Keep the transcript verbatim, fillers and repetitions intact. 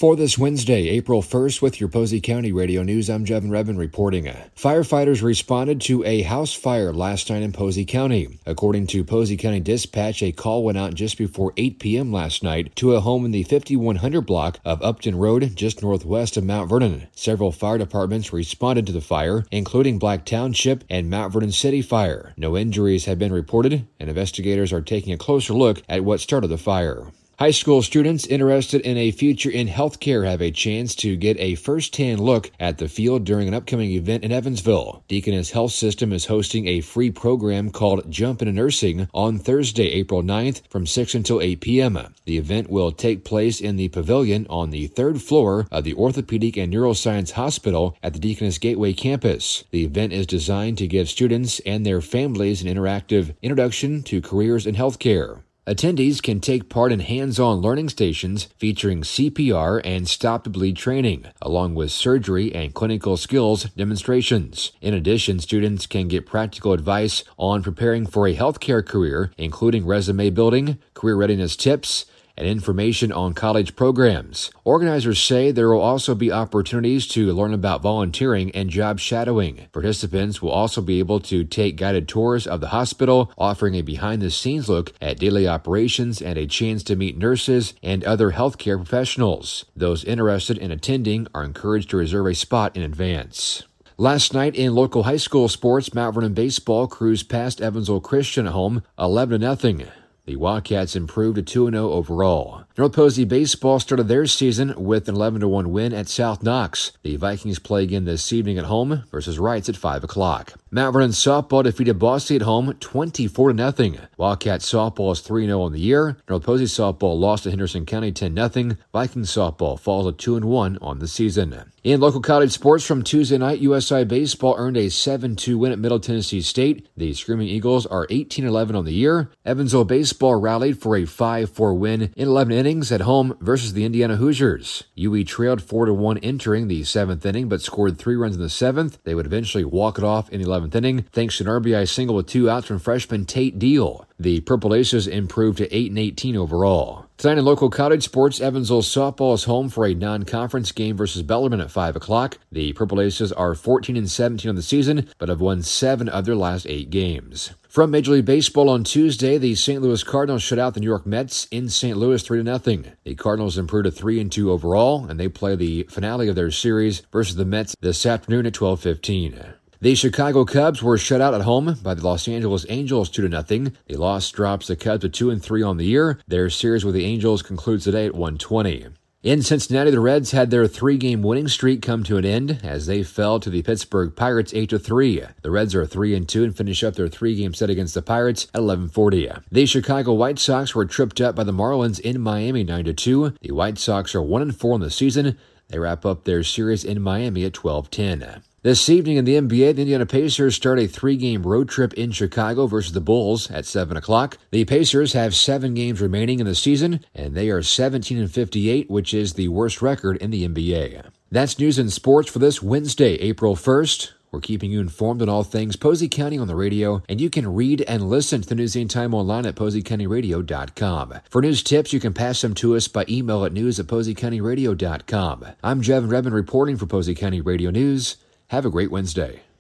For this Wednesday, April first, with your Posey County Radio News, I'm Jevin Revin reporting. Firefighters responded to a house fire last night in Posey County. According to Posey County Dispatch, a call went out just before eight p.m. last night to a home in the fifty-one hundred block of Upton Road, just northwest of Mount Vernon. Several fire departments responded to the fire, including Black Township and Mount Vernon City Fire. No injuries have been reported, and investigators are taking a closer look at what started the fire. High school students interested in a future in healthcare have a chance to get a first-hand look at the field during an upcoming event in Evansville. Deaconess Health System is hosting a free program called Jump into Nursing on Thursday, April ninth from six until eight p.m. The event will take place in the pavilion on the third floor of the Orthopedic and Neuroscience Hospital at the Deaconess Gateway campus. The event is designed to give students and their families an interactive introduction to careers in healthcare. Attendees can take part in hands-on learning stations featuring C P R and stop-to-bleed training, along with surgery and clinical skills demonstrations. In addition, students can get practical advice on preparing for a healthcare career, including resume building, career readiness tips, and information on college programs. Organizers say there will also be opportunities to learn about volunteering and job shadowing. Participants will also be able to take guided tours of the hospital, offering a behind-the-scenes look at daily operations and a chance to meet nurses and other healthcare professionals. Those interested in attending are encouraged to reserve a spot in advance. Last night in local high school sports, Mount Vernon baseball cruised past Evansville Christian at home eleven to nothing. The Wildcats improved to two and oh overall. North Posey baseball started their season with an eleven to one win at South Knox. The Vikings play again this evening at home versus Wrights at five o'clock. Mount Vernon softball defeated Boise at home twenty-four to nothing. Wildcat softball is three and oh on the year. North Posey softball lost to Henderson County ten nothing. Vikings softball falls to two and one on the season. In local college sports from Tuesday night, U S I baseball earned a seven two win at Middle Tennessee State. The Screaming Eagles are eighteen eleven on the year. Evansville baseball rallied for a five four win in eleven innings at home versus the Indiana Hoosiers. U E trailed four to one entering the seventh inning, but scored three runs in the seventh. They would eventually walk it off in the eleventh inning, thanks to an R B I single with two outs from freshman Tate Deal. The Purple Aces improved to eight and eighteen overall. Tonight in local college sports, Evansville softball is home for a non-conference game versus Bellarmine at five o'clock. The Purple Aces are fourteen and seventeen on the season, but have won seven of their last eight games. From Major League Baseball on Tuesday, the Saint Louis Cardinals shut out the New York Mets in Saint Louis three to nothing. The Cardinals improved to three and two overall, and they play the finale of their series versus the Mets this afternoon at twelve fifteen. The Chicago Cubs were shut out at home by the Los Angeles Angels two to nothing. The loss drops the Cubs to two and three on the year. Their series with the Angels concludes today at one twenty. In Cincinnati, the Reds had their three-game winning streak come to an end as they fell to the Pittsburgh Pirates eight to three. The Reds are three and two and finish up their three-game set against the Pirates at eleven forty. The Chicago White Sox were tripped up by the Marlins in Miami nine to two. The White Sox are one and four on the season. They wrap up their series in Miami at twelve ten. This evening in the N B A, the Indiana Pacers start a three-game road trip in Chicago versus the Bulls at seven o'clock. The Pacers have seven games remaining in the season, and they are seventeen and fifty-eight, which is the worst record in the N B A. That's news and sports for this Wednesday, April first. We're keeping you informed on all things Posey County on the radio, and you can read and listen to the News Anytime online at posey county radio dot com. For news tips, you can pass them to us by email at news at posey county radio dot com. I'm Jevin Revin reporting for Posey County Radio News. Have a great Wednesday.